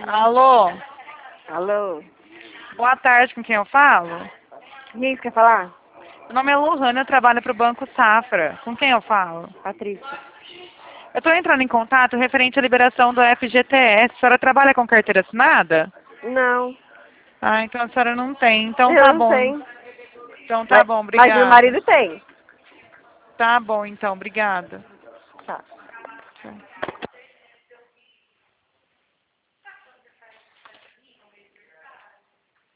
Alô? Alô? Boa tarde, com quem eu falo? Quem você quer falar? Meu nome é Lohana, eu trabalho para o Banco Safra. Com quem eu falo? Patrícia. Eu estou entrando em contato referente à liberação do FGTS. A senhora trabalha com carteira assinada? Não, Ah, então a senhora não tem. Então eu tá não bom. tenho. Então tá bom, Mas meu obrigada. marido tem. Tá bom, então, obrigada. Tá. Tchau.